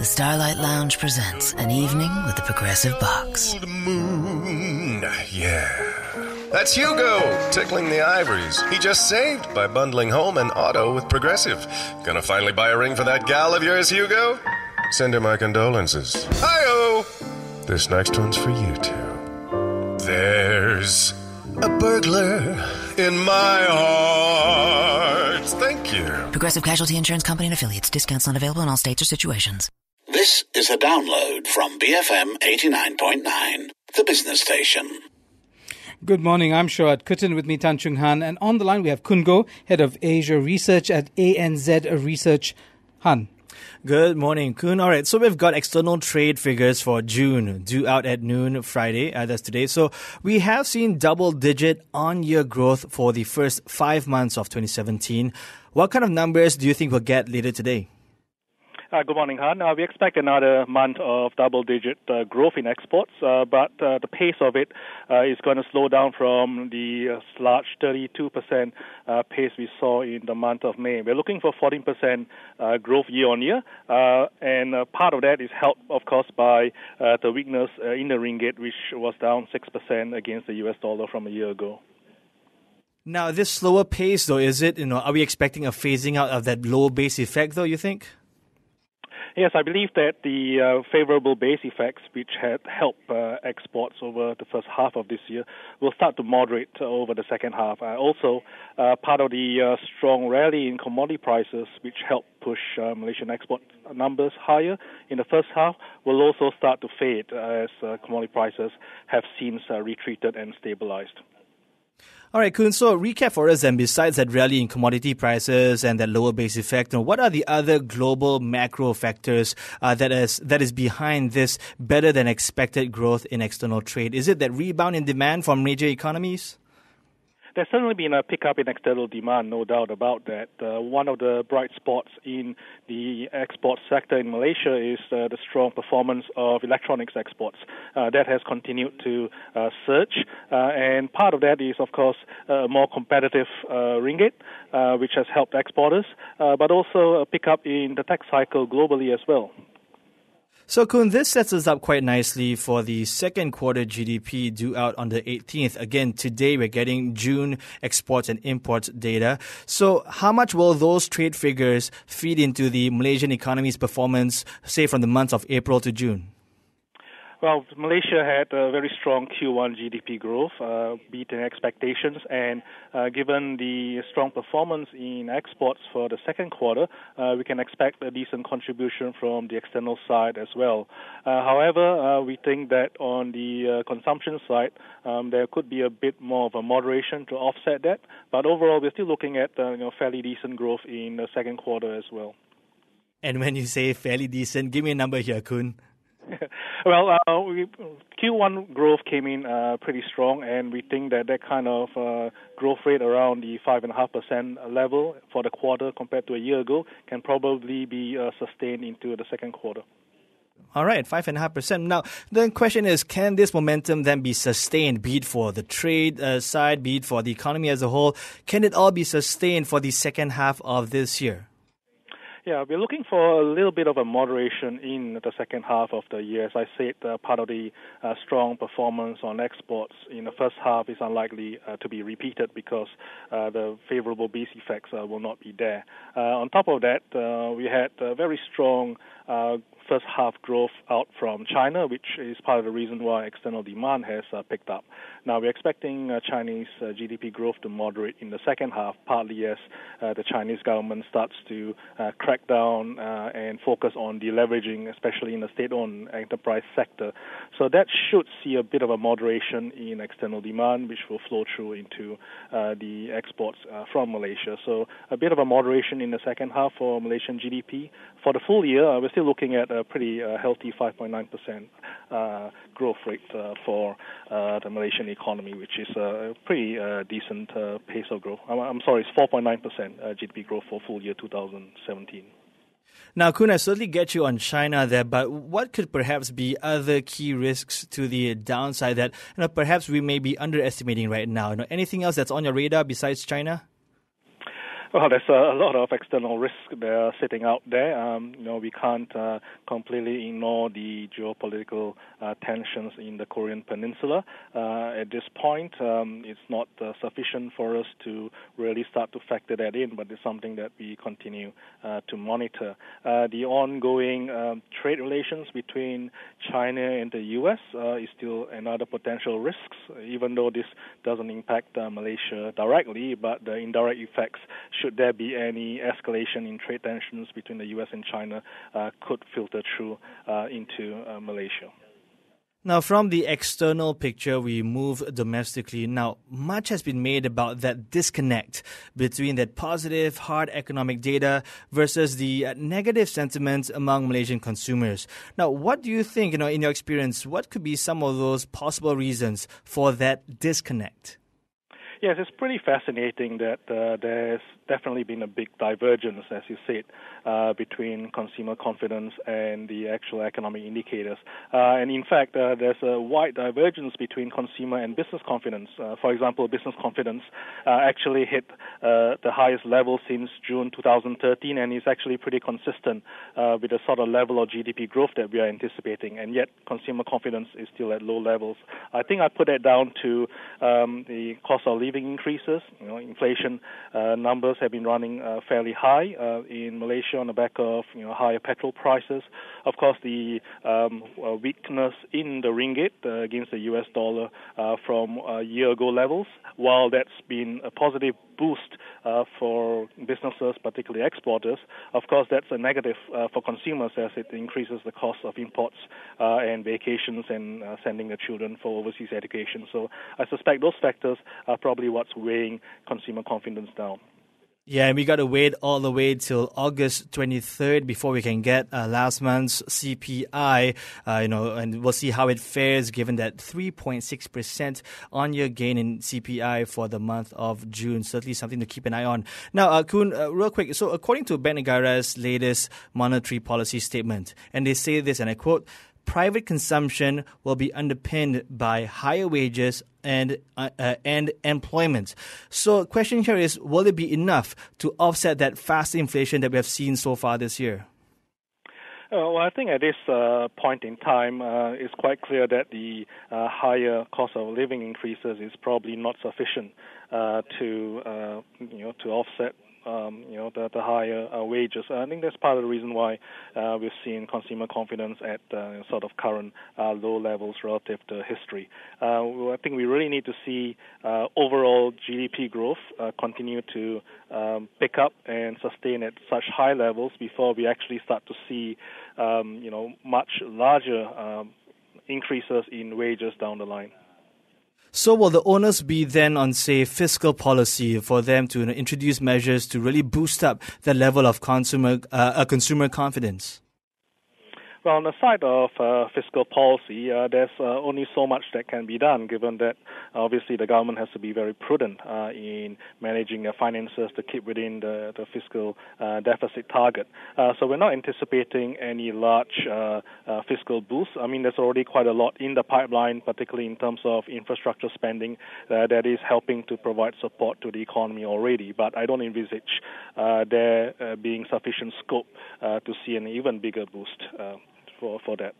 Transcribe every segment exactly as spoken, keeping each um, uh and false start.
Starlight Lounge presents An Evening with the Progressive Box. Old moon, yeah. That's Hugo, tickling the ivories. He just saved by bundling home and auto with Progressive. Gonna finally buy a ring for that gal of yours, Hugo? Send her my condolences. Hi-oh! This next one's for you two. There's a burglar in my heart. Thank you. Progressive Casualty Insurance Company and Affiliates. Discounts not available in all states or situations. This is a download from B F M eighty-nine point nine, the business station. Good morning, I'm Shoat Kutin, with me Tan Chung Han, and on the line we have Kun Goh, Head of Asia Research at A N Z Research. Han. Good morning, Kun. All right, so we've got external trade figures for June due out at noon Friday, uh, that's today. So we have seen double-digit on-year growth for the first five months of twenty seventeen. What kind of numbers do you think we'll get later today? Uh, good morning, Han. Uh, we expect another month of double-digit uh, growth in exports, uh, but uh, the pace of it uh, is going to slow down from the uh, large thirty-two percent uh, pace we saw in the month of May. We're looking for fourteen percent uh, growth year-on-year, uh, and uh, part of that is helped, of course, by uh, the weakness uh, in the ringgit, which was down six percent against the U S dollar from a year ago. Now, this slower pace, though, is it, you know, are we expecting a phasing out of that low base effect, though, you think? Yes, I believe that the uh, favorable base effects, which had helped uh, exports over the first half of this year, will start to moderate uh, over the second half. Uh, also, uh, part of the uh, strong rally in commodity prices, which helped push uh, Malaysian export numbers higher in the first half, will also start to fade uh, as uh, commodity prices have since uh, retreated and stabilized. All right, Kun, so recap for us then, besides that rally in commodity prices and that lower base effect, you know, what are the other global macro factors uh, that is that is behind this better than expected growth in external trade? Is it that rebound in demand from major economies? There's certainly been a pickup in external demand, no doubt about that. Uh, one of the bright spots in the export sector in Malaysia is uh, the strong performance of electronics exports. Uh, that has continued to uh, surge, uh, and part of that is, of course, a more competitive uh, ringgit, uh, which has helped exporters, uh, but also a pickup in the tech cycle globally as well. So, Kun, this sets us up quite nicely for the second quarter G D P due out on the eighteenth. Again, today we're getting June exports and imports data. So how much will those trade figures feed into the Malaysian economy's performance, say, from the months of April to June? Well, Malaysia had a very strong Q one G D P growth, uh, beating expectations, and uh, given the strong performance in exports for the second quarter, uh, we can expect a decent contribution from the external side as well. Uh, however, uh, we think that on the uh, consumption side, um, there could be a bit more of a moderation to offset that, but overall, we're still looking at uh, you know, fairly decent growth in the second quarter as well. And when you say fairly decent, give me a number here, Kun. Well, uh, we, Q one growth came in uh, pretty strong, and we think that that kind of uh, growth rate around the five point five percent level for the quarter compared to a year ago can probably be uh, sustained into the second quarter. All right, five point five percent. Now, the question is, can this momentum then be sustained, be it for the trade uh, side, be it for the economy as a whole? Can it all be sustained for the second half of this year? Yeah, we're looking for a little bit of a moderation in the second half of the year. As I said, uh, part of the uh, strong performance on exports in the first half is unlikely uh, to be repeated because uh, the favorable base effects uh, will not be there. Uh, on top of that, uh, we had a very strong uh, first half growth out from China, which is part of the reason why external demand has uh, picked up. Now, we're expecting uh, Chinese uh, G D P growth to moderate in the second half, partly as uh, the Chinese government starts to uh, crack down uh, and focus on deleveraging, especially in the state-owned enterprise sector. So that should see a bit of a moderation in external demand, which will flow through into uh, the exports uh, from Malaysia. So a bit of a moderation in the second half for Malaysian G D P. For the full year, uh, we're still looking at a pretty uh, healthy five point nine percent uh, growth rate uh, for uh, the Malaysian economy, which is a pretty uh, decent uh, pace of growth. I'm, I'm sorry, it's four point nine percent uh, G D P growth for full year two thousand seventeen. Now, Kun, I certainly get you on China there, but what could perhaps be other key risks to the downside that you know perhaps we may be underestimating right now? You know, anything else that's on your radar besides China? Well, there's a, a lot of external risk there sitting out there. Um, you know, we can't uh, completely ignore the geopolitical uh, tensions in the Korean Peninsula. Uh, at this point, um, it's not uh, sufficient for us to really start to factor that in, but it's something that we continue uh, to monitor. Uh, the ongoing um, trade relations between China and the U S uh, is still another potential risk, even though this doesn't impact uh, Malaysia directly, but the indirect effects, should there be any escalation in trade tensions between the U S and China, uh, could filter through uh, into uh, Malaysia. Now, from the external picture, we move domestically. Now, much has been made about that disconnect between that positive, hard economic data versus the negative sentiment among Malaysian consumers. Now, what do you think, you know, in your experience, what could be some of those possible reasons for that disconnect? Yes, it's pretty fascinating that uh, there's definitely been a big divergence, as you said, uh, between consumer confidence and the actual economic indicators. Uh, and in fact, uh, there's a wide divergence between consumer and business confidence. Uh, for example, business confidence uh, actually hit uh, the highest level since June two thousand thirteen, and is actually pretty consistent uh, with the sort of level of G D P growth that we are anticipating. And yet, consumer confidence is still at low levels. I think I put that down to um, the cost of living increases. You know, inflation uh, numbers have been running uh, fairly high uh, in Malaysia on the back of you know higher petrol prices. Of course, the um, uh, weakness in the ringgit uh, against the U S dollar uh, from a year ago levels. While that's been a positive boost uh, for businesses, particularly exporters, of course that's a negative uh, for consumers as it increases the cost of imports uh, and vacations and uh, sending the children for overseas education. So I suspect those factors are probably what's weighing consumer confidence down. Yeah, and we got to wait all the way till August twenty-third before we can get uh, last month's C P I, uh, you know, and we'll see how it fares given that three point six percent on-year gain in C P I for the month of June. Certainly something to keep an eye on. Now, uh, Koon, uh, real quick, so according to Bank Negara's latest monetary policy statement, and they say this, and I quote, private consumption will be underpinned by higher wages and uh, uh, and employment. So the question here is, will it be enough to offset that fast inflation that we have seen so far this year? Uh, well, I think at this uh, point in time, uh, it's quite clear that the uh, higher cost of living increases is probably not sufficient uh, to uh, you know to offset Um, you know, the, the higher uh, wages. I think that's part of the reason why uh, we've seen consumer confidence at uh, sort of current uh, low levels relative to history. Uh, I think we really need to see uh, overall G D P growth uh, continue to um, pick up and sustain at such high levels before we actually start to see, um, you know, much larger um, increases in wages down the line. So will the onus be then on, say, fiscal policy for them to you know, introduce measures to really boost up the level of consumer uh, consumer confidence? Well, on the side of uh, fiscal policy, uh, there's uh, only so much that can be done, given that obviously the government has to be very prudent uh, in managing their finances to keep within the, the fiscal uh, deficit target. Uh, so we're not anticipating any large uh, uh, fiscal boost. I mean, there's already quite a lot in the pipeline, particularly in terms of infrastructure spending, uh, that is helping to provide support to the economy already. But I don't envisage uh, there uh, being sufficient scope uh, to see an even bigger boost uh, for, for that.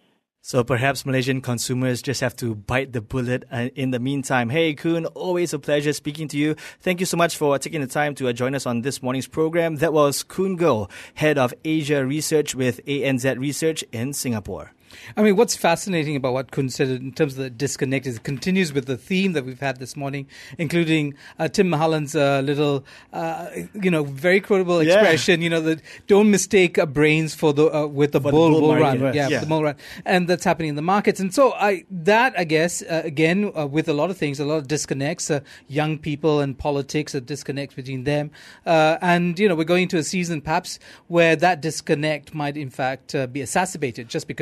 So perhaps Malaysian consumers just have to bite the bullet uh, in the meantime. Hey, Koon, always a pleasure speaking to you. Thank you so much for taking the time to uh, join us on this morning's program. That was Koon Goh, Head of Asia Research with A N Z Research in Singapore. I mean, what's fascinating about what Koon said in terms of the disconnect is it continues with the theme that we've had this morning, including uh, Tim Mahalan's uh, little, uh, you know, very quotable Yeah. expression, you know, that don't mistake uh, brains for the uh, with the For the bull, bull bull market, run. yes. Yeah, Yeah. the bull run. And that's happening in the markets. And so I that, I guess, uh, again, uh, with a lot of things, a lot of disconnects, uh, young people and politics, a disconnect between them. Uh, and, you know, we're going into a season perhaps where that disconnect might, in fact, uh, be exacerbated just because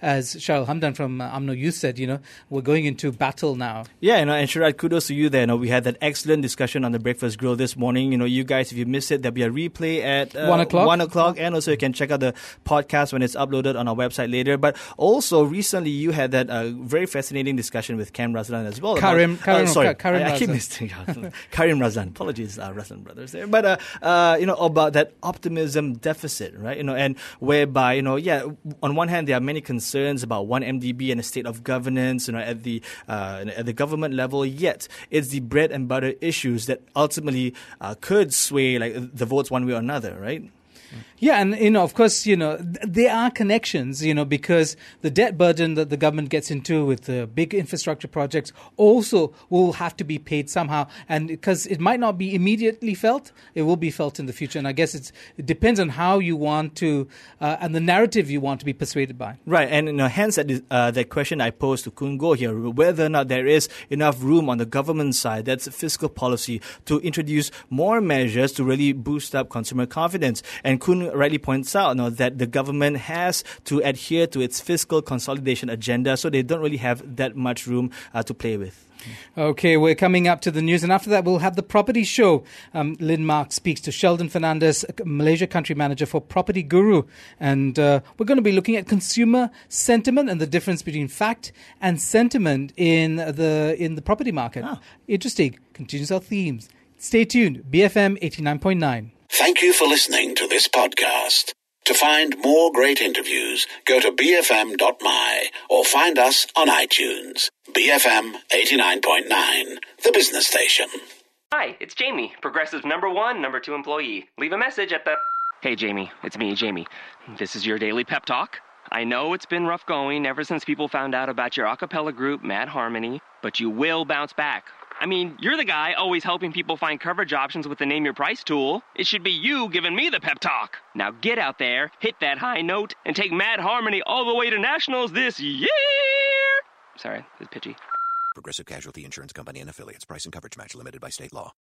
as Shahril Hamdan from uh, UMNO Youth said, you know, we're going into battle now. Yeah, you know, and Sharad, kudos to you there. You know, we had that excellent discussion on the Breakfast Grill this morning. You know, you guys, if you missed it, there'll be a replay at uh, One o'clock. One o'clock, and also you can check out the podcast when it's uploaded on our website later. But also, recently you had that uh, very fascinating discussion with Cam Razlan as well. Karim, about, Karim, uh, sorry, Karim I, I keep Razlan. missing Karim Razlan. Apologies, uh, Razlan brothers there. But uh, uh, you know, about that optimism deficit, right? You know, and whereby you know, yeah, on one hand there are many concerns about one M D B and the state of governance, you know, at the uh, at the government level. Yet it's the bread and butter issues that ultimately uh, could sway like the votes one way or another, right? Yeah, and, you know, of course, you know, th- there are connections, you know, because the debt burden that the government gets into with the big infrastructure projects also will have to be paid somehow. And because it might not be immediately felt, it will be felt in the future. And I guess it's, it depends on how you want to, uh, and the narrative you want to be persuaded by. Right, and you know, hence that, is, uh, that question I posed to Kun Goh here, whether or not there is enough room on the government side, that's fiscal policy, to introduce more measures to really boost up consumer confidence. And Kun rightly points out, you know, that the government has to adhere to its fiscal consolidation agenda, so they don't really have that much room uh, to play with. Okay, we're coming up to the news, and after that we'll have the Property Show. Um, Lynn Mark speaks to Sheldon Fernandez, Malaysia Country Manager for Property Guru, and uh, we're going to be looking at consumer sentiment and the difference between fact and sentiment in the in the property market. Oh. Interesting. Continues our themes. Stay tuned. B F M eighty-nine point nine. Thank you for listening to this podcast. To find more great interviews, go to b f m dot m y or find us on iTunes. B F M eighty-nine point nine, the business station. Hi, it's Jamie, Progressive number one, number two employee. Leave a message at the... Hey, Jamie, it's me, Jamie. This is your daily pep talk. I know it's been rough going ever since people found out about your a cappella group, Mad Harmony, but you will bounce back. I mean, you're the guy always helping people find coverage options with the Name Your Price tool. It should be you giving me the pep talk. Now get out there, hit that high note, and take Mad Harmony all the way to nationals this year. Sorry, it's pitchy. Progressive Casualty Insurance Company and Affiliates. Price and coverage match limited by state law.